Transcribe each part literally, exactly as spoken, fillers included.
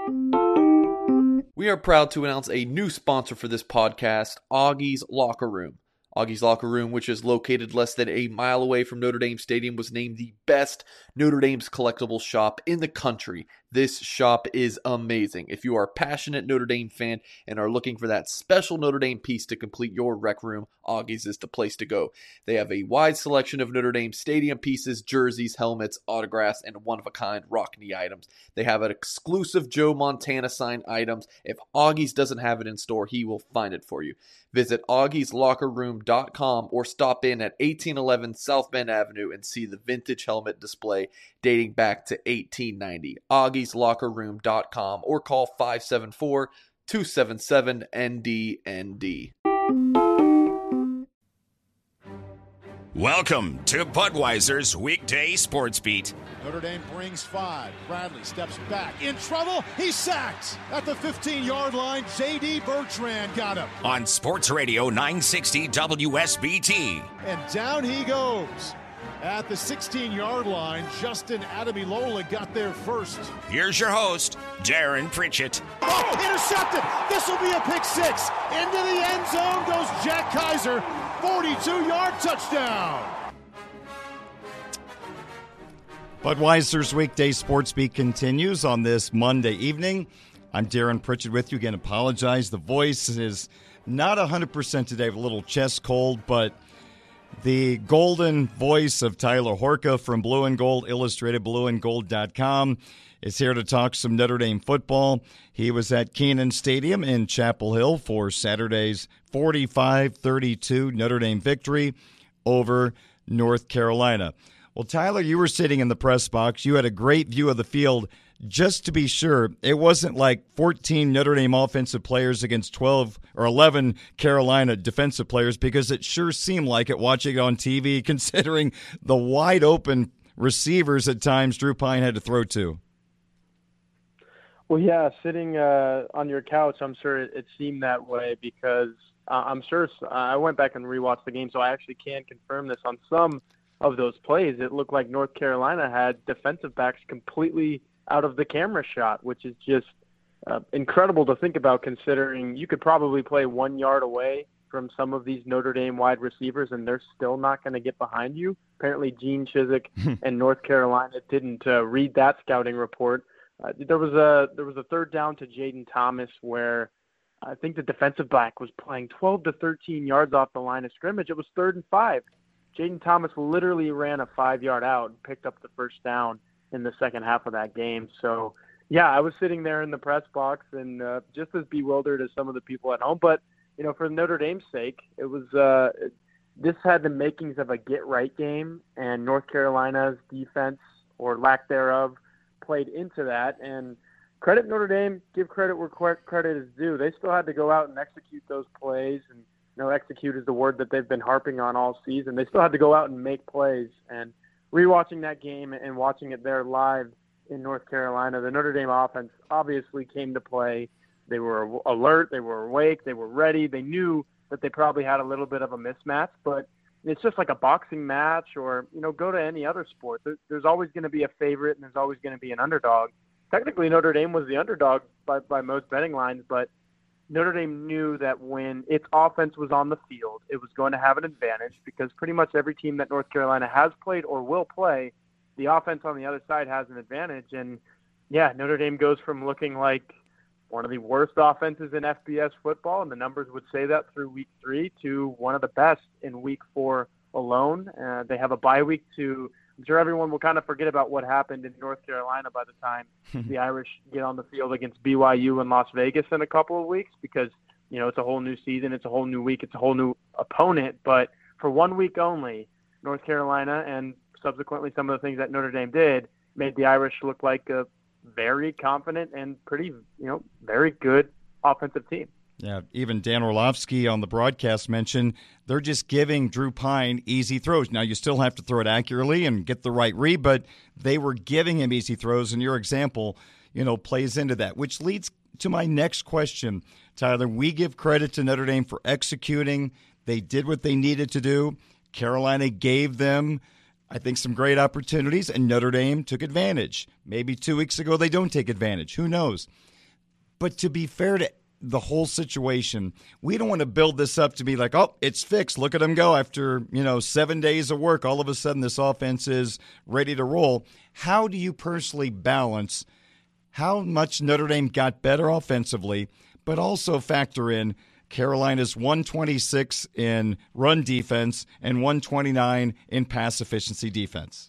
We are proud to announce a new sponsor for this podcast, Augie's Locker Room. Augie's Locker Room, which is located less than a mile away from Notre Dame Stadium, was named the best Notre Dame's collectible shop in the country. This shop is amazing. If you are a passionate Notre Dame fan and are looking for that special Notre Dame piece to complete your rec room, Augie's is the place to go. They have a wide selection of Notre Dame stadium pieces, jerseys, helmets, autographs, and one-of-a-kind Rockne items. They have an exclusive Joe Montana signed items. If Augie's doesn't have it in store, he will find it for you. Visit augies locker room dot com or stop in at eighteen eleven South Bend Avenue and see the vintage helmet display dating back to eighteen ninety. augies locker room dot com or call five seven four, two seven seven, N D N D. Welcome to Budweiser's Weekday Sports Beat. Notre Dame brings five. Bradley steps back. In trouble. He's sacked. At the fifteen-yard line, J D Bertrand got him. On Sports Radio nine sixty W S B T. And down he goes. At the sixteen-yard line, Justin Ademilola got there first. Here's your host, Darren Pritchett. Oh, intercepted. This will be a pick six. Into the end zone goes Jack Kaiser. forty-two-yard touchdown. Budweiser's Weekday Sports Beat continues on this Monday evening. I'm Darren Pritchett with you. Again, apologize. The voice is not one hundred percent today. I have a little chest cold, but the golden voice of Tyler Horka from Blue and Gold Illustrated, blue and gold dot com, is here to talk some Notre Dame football. He was at Kenan Stadium in Chapel Hill for Saturday's forty-five thirty-two Notre Dame victory over North Carolina. Well, Tyler, you were sitting in the press box. You had a great view of the field. Just to be sure, it wasn't like fourteen Notre Dame offensive players against twelve or eleven Carolina defensive players, because it sure seemed like it watching it on T V, considering the wide open receivers at times Drew Pine had to throw to. Well, yeah, sitting uh, on your couch, I'm sure it, it seemed that way because uh, I'm sure uh, I went back and rewatched the game, so I actually can confirm this. On some of those plays, it looked like North Carolina had defensive backs completely out of the camera shot, which is just uh, incredible to think about, considering you could probably play one yard away from some of these Notre Dame wide receivers and they're still not going to get behind you. Apparently Gene Chizik and North Carolina didn't uh, read that scouting report. Uh, there was a there was a third down to Jaden Thomas where I think the defensive back was playing twelve to thirteen yards off the line of scrimmage. It was third and five. Jaden Thomas literally ran a five-yard out and picked up the first down in the second half of that game. So, yeah, I was sitting there in the press box and uh, just as bewildered as some of the people at home. But, you know, for Notre Dame's sake, it was uh, this had the makings of a get-right game, and North Carolina's defense, or lack thereof, played into that. And credit Notre Dame, give credit where credit is due. They still had to go out and execute those plays, and you know, execute is the word that they've been harping on all season. They still had to go out and make plays. And rewatching that game and watching it there live in North Carolina, the Notre Dame offense obviously came to play. They were alert, they were awake, they were ready. They knew that they probably had a little bit of a mismatch, but it's just like a boxing match, or, you know, go to any other sport. There's always going to be a favorite and there's always going to be an underdog. Technically, Notre Dame was the underdog by, by most betting lines, but Notre Dame knew that when its offense was on the field, it was going to have an advantage, because pretty much every team that North Carolina has played or will play, the offense on the other side has an advantage. And, yeah, Notre Dame goes from looking like one of the worst offenses in F B S football, and the numbers would say that through week three, to one of the best in week four alone. Uh, they have a bye week to – I'm sure everyone will kind of forget about what happened in North Carolina by the time the Irish get on the field against B Y U in Las Vegas in a couple of weeks, because, you know, it's a whole new season, it's a whole new week, it's a whole new opponent. But for one week only, North Carolina and subsequently some of the things that Notre Dame did made the Irish look like a very confident and pretty, you know, very good offensive team. Yeah, even Dan Orlovsky on the broadcast mentioned they're just giving Drew Pine easy throws. Now, you still have to throw it accurately and get the right read, but they were giving him easy throws, and your example, you know, plays into that, which leads to my next question. Tyler, we give credit to Notre Dame for executing. They did what they needed to do. Carolina gave them, I think, some great opportunities, and Notre Dame took advantage. Maybe two weeks ago they don't take advantage. Who knows? But to be fair to the whole situation, we don't want to build this up to be like, oh, it's fixed. Look at them go after, you know, seven days of work. All of a sudden this offense is ready to roll. How do you personally balance how much Notre Dame got better offensively, but also factor in Carolina's one twenty-six in run defense and one twenty-nine in pass efficiency defense?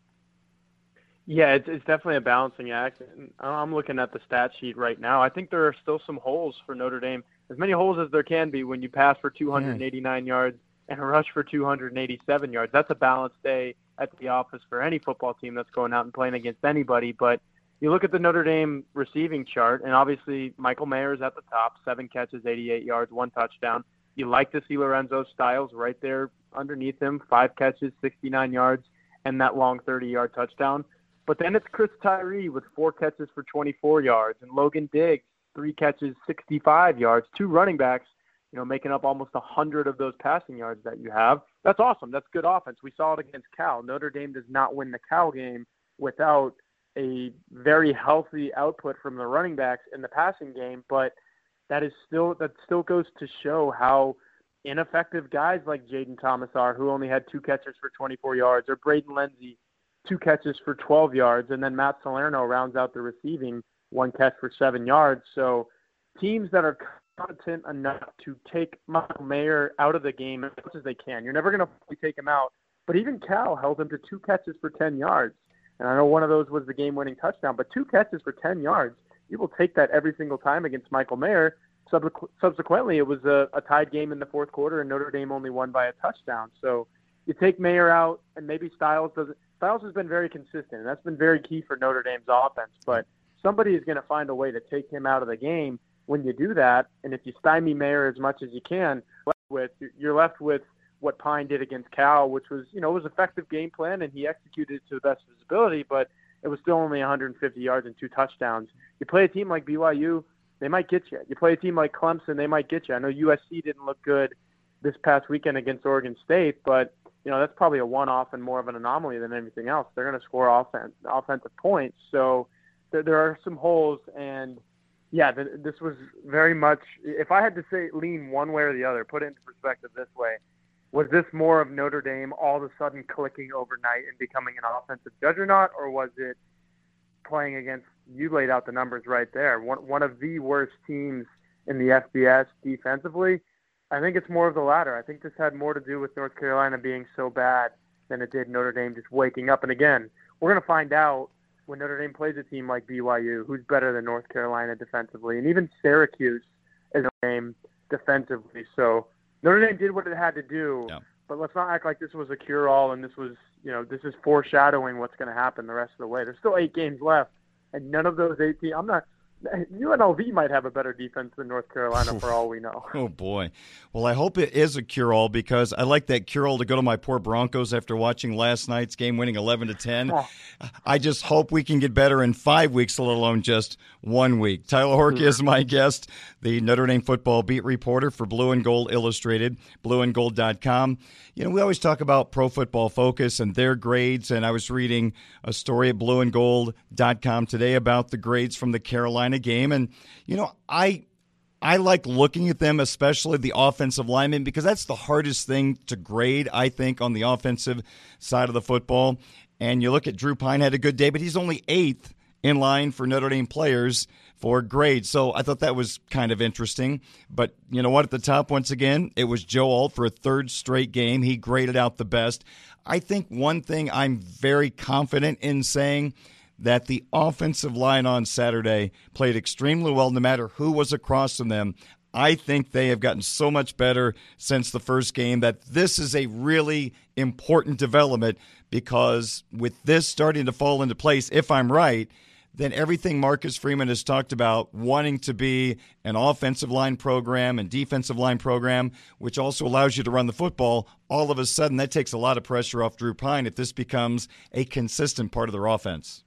Yeah, it's, it's definitely a balancing act. I'm looking at the stat sheet right now. I think there are still some holes for Notre Dame, as many holes as there can be when you pass for two hundred eighty-nine mm. yards and rush for two hundred eighty-seven yards. That's a balanced day at the office for any football team that's going out and playing against anybody. But you look at the Notre Dame receiving chart, and obviously Michael Mayer's at the top, seven catches, eighty-eight yards, one touchdown. You like to see Lorenzo Styles right there underneath him, five catches, sixty-nine yards, and that long thirty-yard touchdown. But then it's Chris Tyree with four catches for twenty-four yards, and Logan Diggs, three catches, sixty-five yards, two running backs, you know, making up almost one hundred of those passing yards that you have. That's awesome. That's good offense. We saw it against Cal. Notre Dame does not win the Cal game without a very healthy output from the running backs in the passing game, but that is still that still goes to show how ineffective guys like Jaden Thomas are, who only had two catches for twenty-four yards, or Braden Lenzy, two catches for twelve yards, and then Matt Salerno rounds out the receiving, one catch for seven yards. So teams that are competent enough to take Michael Mayer out of the game as much as they can. You're never going to fully take him out, but even Cal held him to two catches for ten yards. And I know one of those was the game-winning touchdown, but two catches for ten yards, you will take that every single time against Michael Mayer. Subsequ- subsequently, it was a, a tied game in the fourth quarter, and Notre Dame only won by a touchdown. So you take Mayer out, and maybe Styles doesn't. Styles has been very consistent, and that's been very key for Notre Dame's offense. But somebody is going to find a way to take him out of the game when you do that. And if you stymie Mayer as much as you can, with you're left with what Pine did against Cal, which was, you know, it was an effective game plan, and he executed it to the best of his ability, but it was still only one hundred fifty yards and two touchdowns. You play a team like B Y U, they might get you. You play a team like Clemson, they might get you. I know U S C didn't look good this past weekend against Oregon State, but, you know, that's probably a one-off and more of an anomaly than anything else. They're going to score offense, offensive points. So there, there are some holes, and, yeah, th- this was very much – if I had to say lean one way or the other, put it into perspective this way, was this more of Notre Dame all of a sudden clicking overnight and becoming an offensive juggernaut, or was it playing against – you laid out the numbers right there, one, one of the worst teams in the F B S defensively? I think it's more of the latter. I think this had more to do with North Carolina being so bad than it did Notre Dame just waking up. And again, we're going to find out when Notre Dame plays a team like B Y U, who's better than North Carolina defensively, and even Syracuse is a game defensively. So Notre Dame did what it had to do, yeah. But let's not act like this was a cure-all and this was, you know, this is foreshadowing what's going to happen the rest of the way. There's still eight games left, and none of those eight teams, I'm not – U N L V might have a better defense than North Carolina for all we know. Oh, boy. Well, I hope it is a cure-all, because I like that cure-all to go to my poor Broncos after watching last night's game winning eleven to ten. Oh. I just hope we can get better in five weeks, let alone just one week. Tyler Horka mm-hmm. is my guest, the Notre Dame football beat reporter for Blue and Gold Illustrated, blue and gold dot com. You know, we always talk about Pro Football Focus and their grades, and I was reading a story at blue and gold dot com today about the grades from the Carolina game. And, you know, I I like looking at them, especially the offensive linemen, because that's the hardest thing to grade, I think, on the offensive side of the football. And you look at Drew Pine had a good day, but he's only eighth in line for Notre Dame players for grades. So I thought that was kind of interesting. But you know what? At the top, once again, it was Joe Alt for a third straight game. He graded out the best. I think one thing I'm very confident in saying, that the offensive line on Saturday played extremely well no matter who was across from them. I think they have gotten so much better since the first game that this is a really important development, because with this starting to fall into place, if I'm right, then everything Marcus Freeman has talked about, wanting to be an offensive line program and defensive line program, which also allows you to run the football, all of a sudden that takes a lot of pressure off Drew Pine if this becomes a consistent part of their offense.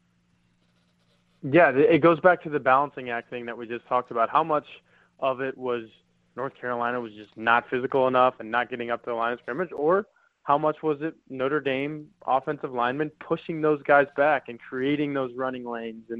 Yeah, it goes back to the balancing act thing that we just talked about. How much of it was North Carolina was just not physical enough and not getting up to the line of scrimmage, or how much was it Notre Dame offensive linemen pushing those guys back and creating those running lanes and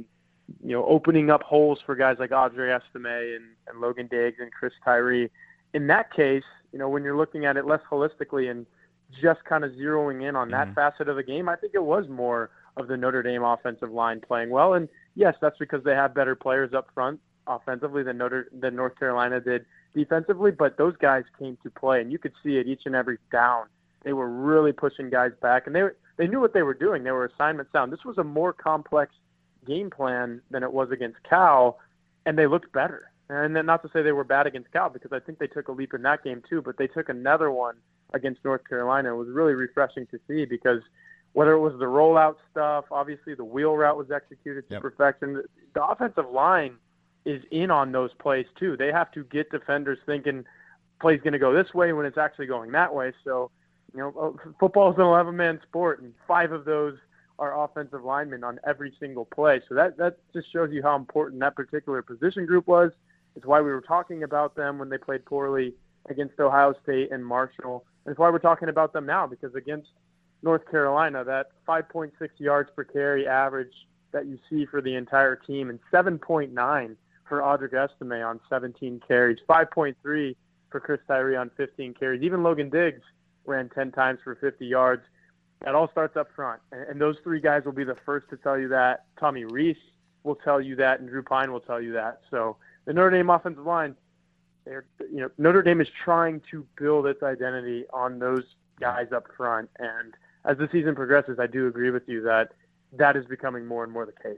you know, opening up holes for guys like Audrey Estime and, and Logan Diggs and Chris Tyree. In that case, you know, when you're looking at it less holistically and just kind of zeroing in on that mm-hmm. facet of the game, I think it was more of the Notre Dame offensive line playing well. And yes, that's because they have better players up front offensively than Notre than North Carolina did defensively, but those guys came to play, and you could see it each and every down. They were really pushing guys back, and they were, they knew what they were doing. They were assignment sound. This was a more complex game plan than it was against Cal, and they looked better. And then not to say they were bad against Cal, because I think they took a leap in that game too, but they took another one against North Carolina. It was really refreshing to see, because whether it was the rollout stuff, obviously the wheel route was executed to yep. perfection. The, the offensive line is in on those plays too. They have to get defenders thinking play's going to go this way when it's actually going that way. So, you know, football is an eleven-man sport, and five of those are offensive linemen on every single play. So that, that just shows you how important that particular position group was. It's why we were talking about them when they played poorly against Ohio State and Marshall. And it's why we're talking about them now, because against North Carolina, that five point six yards per carry average that you see for the entire team, and seven point nine for Audric Estime on seventeen carries, five point three for Chris Tyree on fifteen carries. Even Logan Diggs ran ten times for fifty yards. That all starts up front. And those three guys will be the first to tell you that. Tommy Rees will tell you that, and Drew Pine will tell you that. So the Notre Dame offensive line, they're, you know, Notre Dame is trying to build its identity on those guys up front. And as the season progresses, I do agree with you that that is becoming more and more the case.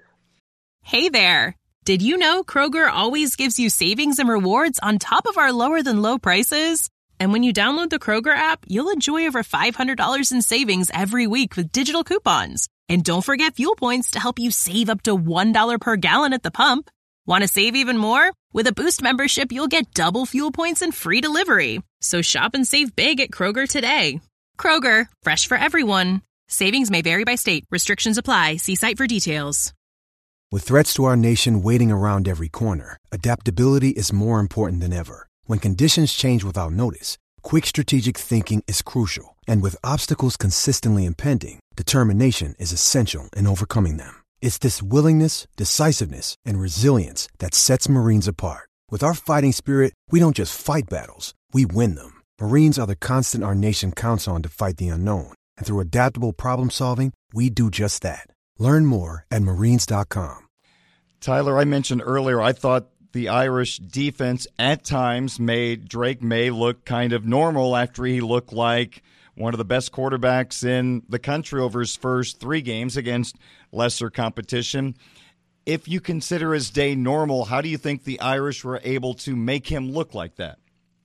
Hey there. Did you know Kroger always gives you savings and rewards on top of our lower than low prices? And when you download the Kroger app, you'll enjoy over five hundred dollars in savings every week with digital coupons. And don't forget fuel points to help you save up to one dollar per gallon at the pump. Want to save even more? With a Boost membership, you'll get double fuel points and free delivery. So shop and save big at Kroger today. Kroger, fresh for everyone. Savings may vary by state. Restrictions apply. See site for details. With threats to our nation waiting around every corner, adaptability is more important than ever. When conditions change without notice, quick strategic thinking is crucial. And with obstacles consistently impending, determination is essential in overcoming them. It's this willingness, decisiveness, and resilience that sets Marines apart. With our fighting spirit, we don't just fight battles, we win them. Marines are the constant our nation counts on to fight the unknown. And through adaptable problem solving, we do just that. Learn more at marines dot com. Tyler, I mentioned earlier, I thought the Irish defense at times made Drake May look kind of normal after he looked like one of the best quarterbacks in the country over his first three games against lesser competition. If you consider his day normal, how do you think the Irish were able to make him look like that?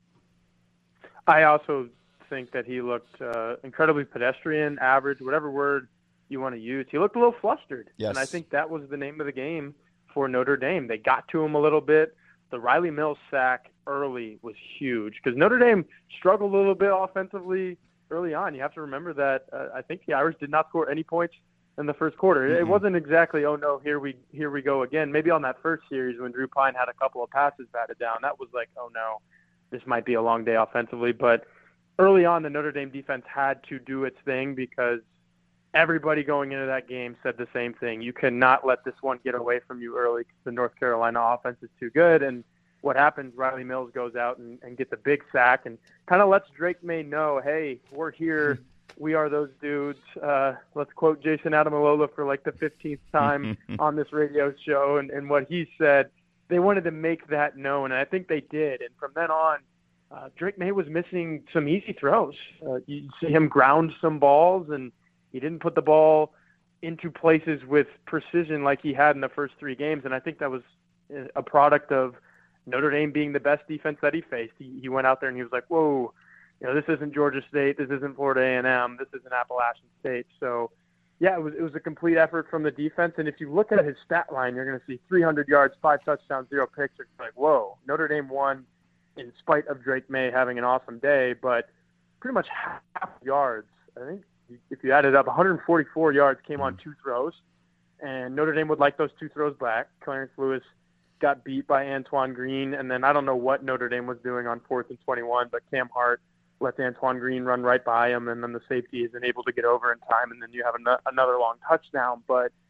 I also think that he looked uh, incredibly pedestrian, average, whatever word you want to use. He looked a little flustered. Yes. And I think that was the name of the game for Notre Dame. They got to him a little bit. The Riley Mills sack early was huge because Notre Dame struggled a little bit offensively early on. You have to remember that uh, I think the Irish did not score any points in the first quarter. Mm-hmm. It wasn't exactly, oh no, here we here we go again. Maybe on that first series when Drew Pine had a couple of passes batted down, that was like, oh no, this might be a long day offensively. But early on, the Notre Dame defense had to do its thing because everybody going into that game said the same thing. You cannot let this one get away from you early because the North Carolina offense is too good. And what happens, Riley Mills goes out and, and gets a big sack and kind of lets Drake May know, hey, we're here. We are those dudes. Uh, let's quote Jason Adamalola for like the fifteenth time on this radio show. And, and what he said, they wanted to make that known. And I think they did. And from then on, uh, Drake May was missing some easy throws. Uh, you see him ground some balls, and he didn't put the ball into places with precision like he had in the first three games. And I think that was a product of Notre Dame being the best defense that he faced. He, he went out there and he was like, whoa, you know, this isn't Georgia State. This isn't Florida A and M. This isn't Appalachian State. So, yeah, it was it was a complete effort from the defense. And if you look at his stat line, you're going to see three hundred yards, five touchdowns, zero picks. It's like, whoa, Notre Dame won in spite of Drake May having an awesome day. But pretty much half yards, I think, if you added up, one hundred forty-four yards came on two throws, and Notre Dame would like those two throws back. Clarence Lewis got beat by Antoine Green, and then I don't know what Notre Dame was doing on fourth and twenty-one, but Cam Hart lets Antoine Green run right by him, and then the safety isn't able to get over in time, and then you have an- another long touchdown. But,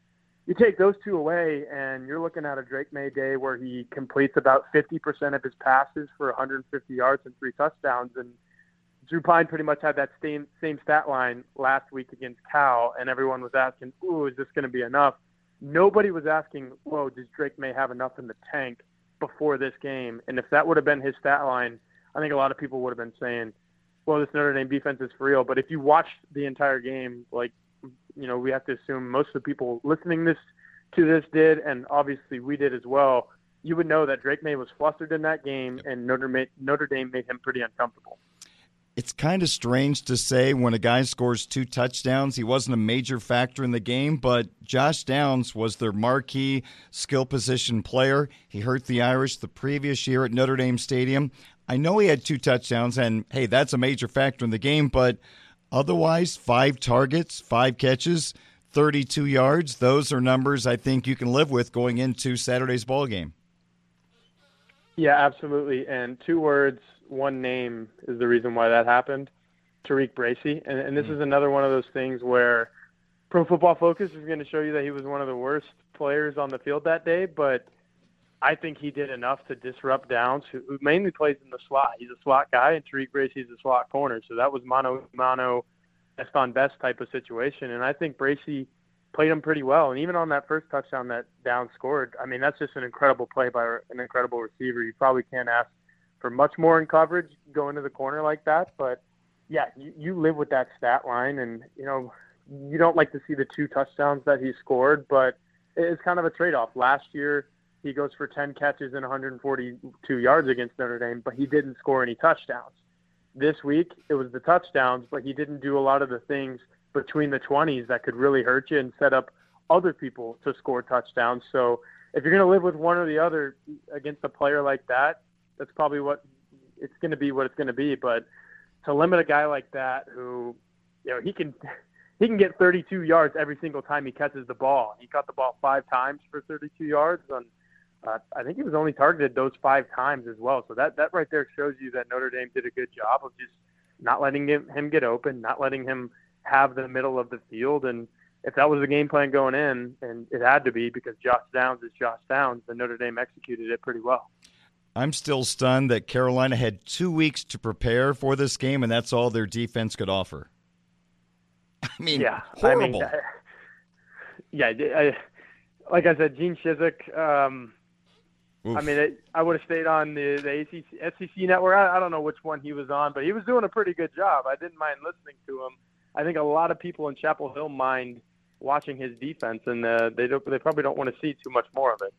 you take those two away, and you're looking at a Drake May day where he completes about fifty percent of his passes for one hundred fifty yards and three touchdowns. And Drew Pine pretty much had that same same stat line last week against Cal, and everyone was asking, ooh, is this going to be enough? Nobody was asking, whoa, does Drake May have enough in the tank before this game? And if that would have been his stat line, I think a lot of people would have been saying, well, this Notre Dame defense is for real. But if you watch the entire game, like, you know, we have to assume most of the people listening this to this did, and obviously we did as well, you would know that Drake May was flustered in that game, and Notre, Ma- Notre Dame made him pretty uncomfortable. It's kind of strange to say when a guy scores two touchdowns, he wasn't a major factor in the game, but Josh Downs was their marquee skill position player. He hurt the Irish the previous year at Notre Dame Stadium. I know he had two touchdowns, and, hey, that's a major factor in the game, but otherwise, five targets, five catches, thirty-two yards, those are numbers I think you can live with going into Saturday's ball game. Yeah, absolutely. And two words, one name is the reason why that happened, Tariq Bracy. And, and this mm. is another one of those things where Pro Football Focus is going to show you that he was one of the worst players on the field that day, but I think he did enough to disrupt Downs, who, who mainly plays in the slot. He's a slot guy, and Tariq Bracy's a slot corner. So that was mano mano, best on best type of situation. And I think Bracy played him pretty well. And even on that first touchdown that Downs scored, I mean, that's just an incredible play by an incredible receiver. You probably can't ask for much more in coverage going to the corner like that. But, yeah, you, you live with that stat line. And, you know, you don't like to see the two touchdowns that he scored, but it's kind of a trade-off. Last year, he goes for ten catches and one hundred forty-two yards against Notre Dame, but he didn't score any touchdowns. This week, it was the touchdowns, but he didn't do a lot of the things between the twenties that could really hurt you and set up other people to score touchdowns. So if you're going to live with one or the other against a player like that, that's probably what it's going to be, what it's going to be. But to limit a guy like that who, you know, he can he can get thirty-two yards every single time he catches the ball. He caught the ball five times for thirty-two yards. And uh, I think he was only targeted those five times as well. So that, that right there shows you that Notre Dame did a good job of just not letting him, him get open, not letting him have the middle of the field. And if that was the game plan going in, and it had to be because Josh Downs is Josh Downs, then Notre Dame executed it pretty well. I'm still stunned that Carolina had two weeks to prepare for this game, and that's all their defense could offer. I mean, yeah, horrible. I mean, I, yeah, I, like I said, Gene Chizik, um, I mean, it, I would have stayed on the, the A C C, S E C network. I, I don't know which one he was on, but he was doing a pretty good job. I didn't mind listening to him. I think a lot of people in Chapel Hill mind watching his defense, and uh, they don't, they probably don't want to see too much more of it.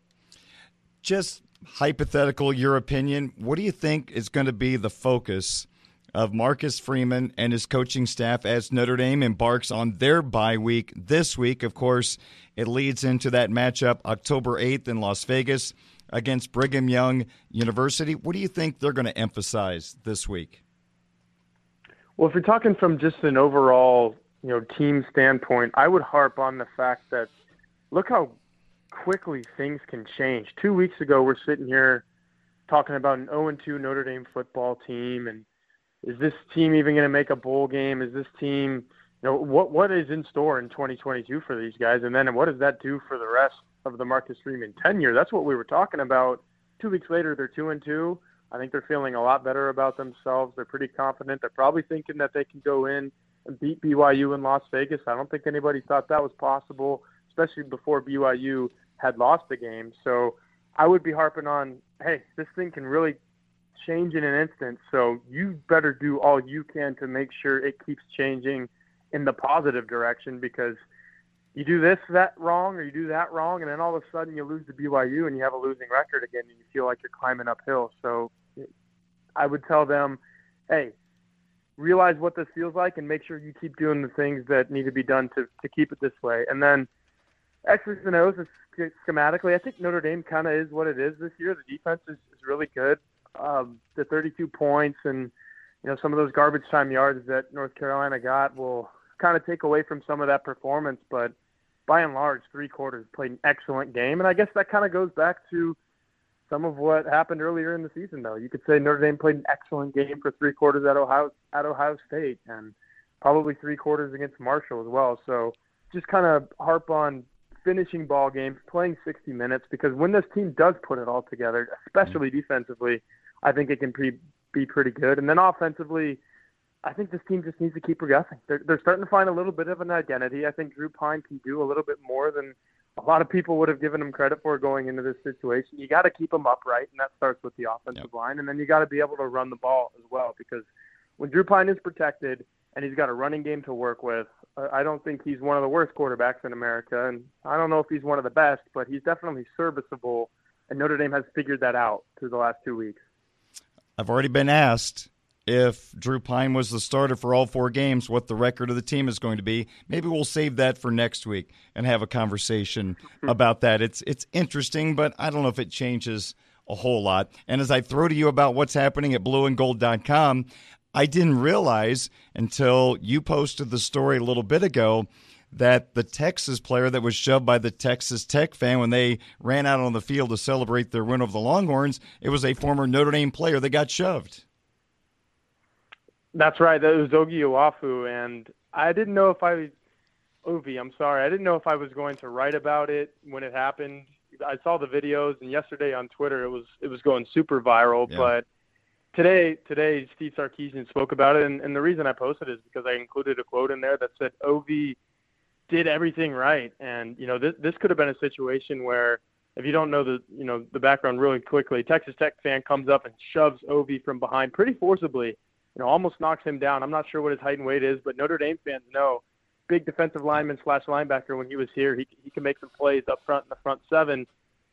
Just hypothetical, your opinion, what do you think is going to be the focus of Marcus Freeman and his coaching staff as Notre Dame embarks on their bye week this week? Of course, it leads into that matchup October eighth in Las Vegas against Brigham Young University. What do you think they're going to emphasize this week? Well, if you're talking from just an overall, you know, team standpoint, I would harp on the fact that look how quickly things can change. Two weeks ago, we're sitting here talking about an oh and two Notre Dame football team, and is this team even going to make a bowl game? Is this team, you know, what what is in store in twenty twenty-two for these guys? And then what does that do for the rest of the Marcus Freeman tenure? That's what we were talking about. Two weeks later, they're two and two. I think they're feeling a lot better about themselves. They're pretty confident. They're probably thinking that they can go in and beat B Y U in Las Vegas. I don't think anybody thought that was possible, especially before B Y U had lost the game. So I would be harping on, hey, this thing can really change in an instant. So you better do all you can to make sure it keeps changing in the positive direction, because you do this, that wrong, or you do that wrong, and then all of a sudden you lose to B Y U and you have a losing record again, and you feel like you're climbing uphill. So I would tell them, hey, realize what this feels like and make sure you keep doing the things that need to be done to, to keep it this way. And then X's and O's schematically, I think Notre Dame kind of is what it is this year. The defense is, is really good. Um, the thirty-two points and, you know, some of those garbage time yards that North Carolina got will kind of take away from some of that performance, but by and large, three quarters played an excellent game. And I guess that kind of goes back to some of what happened earlier in the season, though. You could say Notre Dame played an excellent game for three quarters at Ohio, at Ohio State, and probably three quarters against Marshall as well. So just kind of harp on finishing ball games, playing sixty minutes, because when this team does put it all together, especially defensively, I think it can pre- be pretty good. And then offensively, I think this team just needs to keep progressing. They're, they're starting to find a little bit of an identity. I think Drew Pine can do a little bit more than a lot of people would have given him credit for going into this situation. You got to keep them upright, and that starts with the offensive yep. line. And then you got to be able to run the ball as well, because when Drew Pine is protected and he's got a running game to work with, I don't think he's one of the worst quarterbacks in America. And I don't know if he's one of the best, but he's definitely serviceable. And Notre Dame has figured that out through the last two weeks. I've already been asked if Drew Pine was the starter for all four games, what the record of the team is going to be. Maybe we'll save that for next week and have a conversation about that. It's it's interesting, but I don't know if it changes a whole lot. And as I throw to you about what's happening at blue and gold dot com, I didn't realize until you posted the story a little bit ago that the Texas player that was shoved by the Texas Tech fan when they ran out on the field to celebrate their win over the Longhorns, it was a former Notre Dame player that got shoved. That's right. That was Ogi Owafu, and I didn't know if I – Ovi, I'm sorry. I didn't know if I was going to write about it when it happened. I saw the videos, and yesterday on Twitter it was it was going super viral. Yeah. But today, today Steve Sarkisian spoke about it, and, and the reason I posted it is because I included a quote in there that said Ovi did everything right. And, you know, this, this could have been a situation where, if you don't know the you know the background really quickly, Texas Tech fan comes up and shoves Ovi from behind pretty forcibly. You know, almost knocks him down. I'm not sure what his height and weight is, but Notre Dame fans know big defensive lineman slash linebacker when he was here. He he can make some plays up front in the front seven.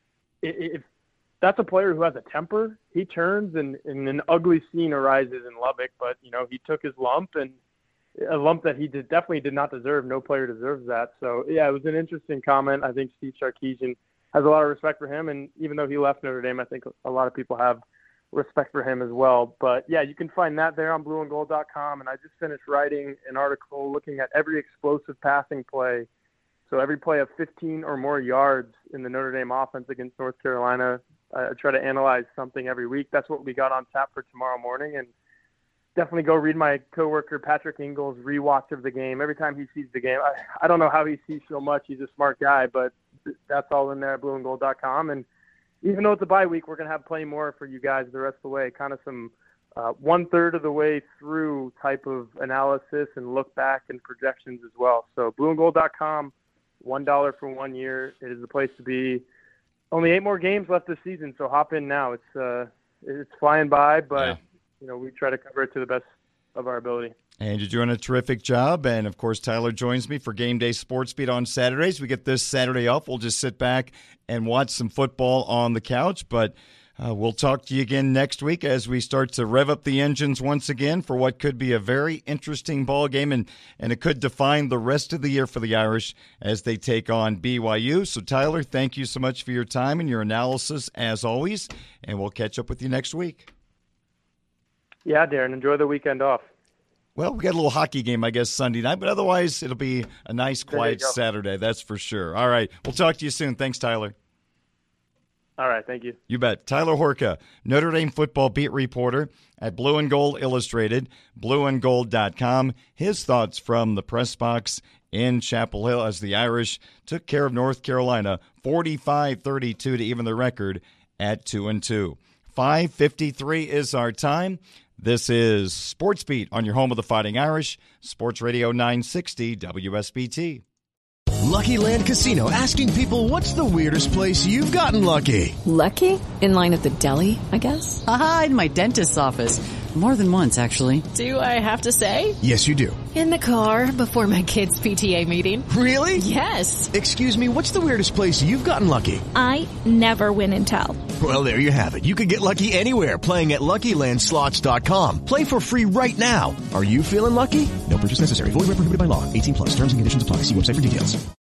If that's a player who has a temper, he turns and, and an ugly scene arises in Lubbock. But, you know, he took his lump, and a lump that he did, definitely did not deserve. No player deserves that. So, yeah, it was an interesting comment. I think Steve Sarkisian has a lot of respect for him. And even though he left Notre Dame, I think a lot of people have respect for him as well. But yeah, you can find that there on blue and gold dot com. And I just finished writing an article looking at every explosive passing play. So every play of fifteen or more yards in the Notre Dame offense against North Carolina. I try to analyze something every week. That's what we got on tap for tomorrow morning. And definitely go read my coworker Patrick Ingles' rewatch of the game. Every time he sees the game, I, I don't know how he sees so much. He's a smart guy, but that's all in there at blue and gold dot com. And even though it's a bye week, we're going to have plenty more for you guys the rest of the way, kind of some uh, one-third of the way through type of analysis and look back and projections as well. So blue and gold dot com, one dollar for one year. It is the place to be. Only eight more games left this season, so hop in now. It's uh, it's flying by, but yeah. you know we try to cover it to the best of our ability. And you're doing a terrific job. And, of course, Tyler joins me for Game Day Sports Beat on Saturdays. We get this Saturday off. We'll just sit back and watch some football on the couch. But uh, we'll talk to you again next week as we start to rev up the engines once again for what could be a very interesting ball game. And, and it could define the rest of the year for the Irish as they take on B Y U. So, Tyler, thank you so much for your time and your analysis, as always. And we'll catch up with you next week. Yeah, Darren, enjoy the weekend off. Well, we got a little hockey game, I guess, Sunday night, but otherwise it'll be a nice, quiet Saturday, that's for sure. All right, we'll talk to you soon. Thanks, Tyler. All right, thank you. You bet. Tyler Horka, Notre Dame football beat reporter at Blue and Gold Illustrated, blue and gold dot com. His thoughts from the press box in Chapel Hill as the Irish took care of North Carolina forty-five thirty-two to even the record at two and two. five fifty-three is our time. This is Sports Beat on your home of the Fighting Irish, Sports Radio nine sixty W S B T. Lucky Land Casino, asking people, what's the weirdest place you've gotten lucky? Lucky? In line at the deli, I guess? Aha, in my dentist's office. More than once, actually. Do I have to say? Yes, you do. In the car before my kids' P T A meeting. Really? Yes. Excuse me, what's the weirdest place you've gotten lucky? I never win and tell. Well, there you have it. You can get lucky anywhere, playing at Lucky Land Slots dot com. Play for free right now. Are you feeling lucky? No purchase necessary. Void where prohibited by law. eighteen plus. Terms and conditions apply. See website for details.